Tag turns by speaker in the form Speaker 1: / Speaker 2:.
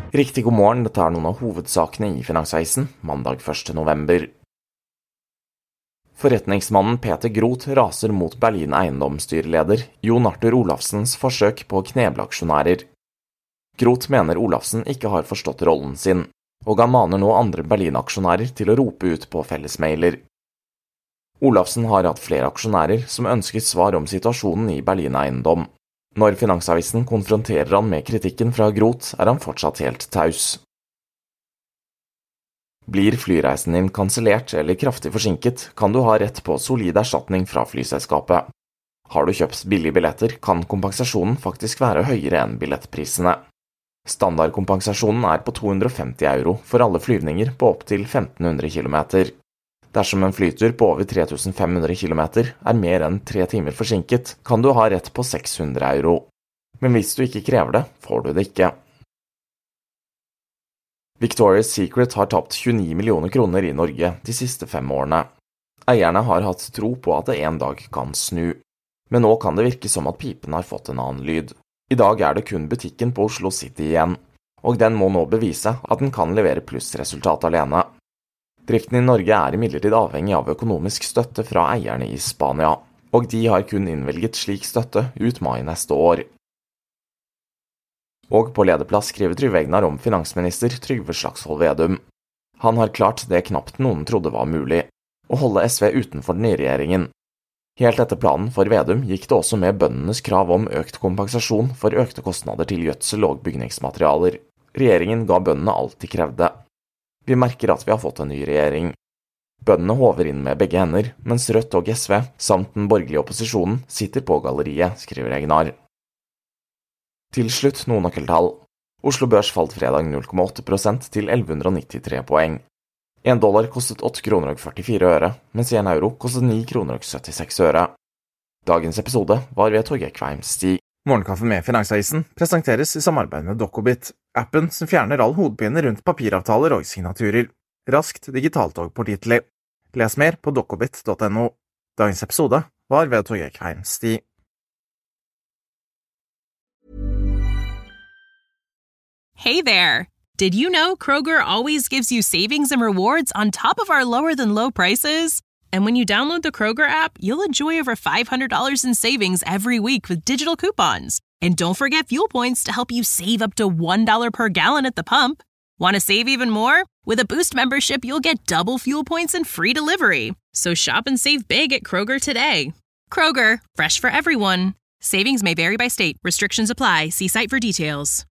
Speaker 1: Riktig god morgen, dette noen av hovedsakene i Finansavisen, mandag 1. november. Forretningsmannen Peter Groth raser mot Berlin eiendomsstyreleder Jon Arthur Olafsens forsøk på å kneble aksjonærer. Groth mener Olafsen ikke har forstått rollen sin, og han maner nå andre Berlin-aksjonærer til å rope ut på fellesmailer. Olafsen har hatt flere aksjonærer som ønsket svar om situasjonen i Berlin eiendom. Når Finansavisen konfronterer han med kritikken fra Groth, han fortsatt helt taus. Blir flyreisen din kansellert eller kraftig forsinket, kan du ha rett på solid erstatning fra flyselskapet. Har du kjøpt billige billetter, kan kompensasjonen faktisk være høyere enn billettprisene. Standardkompensasjonen på 250 euro for alle flyvninger på opp til 1500 kilometer. Dersom en flytur på over 3500 kilometer mer enn 3 timer forsinket, kan du ha rett på 600 euro. Men hvis du ikke krever det, får du det ikke. Victoria's Secret har tapt 29 millioner kroner i Norge de siste 5 årene. Eierne har hatt tro på at det en dag kan snu. Men nå kan det virke som at pipen har fått en annen lyd. I dag det kun butikken på Oslo City igjen, og den må nå bevise at den kan levere plussresultat alene. Driften i Norge imidlertid avhengig av økonomisk støtte fra eierne i Spania, og de har kun innvilget slik støtte ut mai neste år. Og på lederplass skriver Trygve Egnar om finansminister Trygve Slagsvold Vedum. Han har klart det knapt noen trodde var mulig, å holde SV utenfor den nye regjeringen. Helt etter planen for Vedum gikk det også med bøndenes krav om økt kompensasjon for økte kostnader til gjødsel og bygningsmaterialer. Regjeringen ga bøndene alt de krevde. Vi merker at vi har fått en ny regjering. Bøndene håver inn med begge hender, mens Rødt og SV, samt den borgerlige opposisjonen, sitter på galleriet, skriver Egnar. Til slutt noen nøkkeltall. Oslo Børs falt fredag 0,8% til 1193 poeng. 1 dollar kostet 8 kroner og 44 øre, mens 1 euro kostet 9 kroner og 76 øre. Dagens episode var ved Torgeir Kveim Stig.
Speaker 2: Morgenkaffe med Finansavisen presenteres i samarbeid med Dokkobit, appen som fjerner all hodepine rundt papiravtaler og signaturer. Raskt, digitalt og pålitelig. Les mer på dokkobit.no. Dagens episode var ved Torgeir Kveim Stig.
Speaker 3: Hey there! Did you know Kroger always gives you savings and rewards on top of our lower-than-low prices? And when you download the Kroger app, you'll enjoy over $500 in savings every week with digital coupons. And don't forget fuel points to help you save up to $1 per gallon at the pump. Want to save even more? With a Boost membership, you'll get double fuel points and free delivery. So shop and save big at Kroger today. Kroger, fresh for everyone. Savings may vary by state. Restrictions apply. See site for details.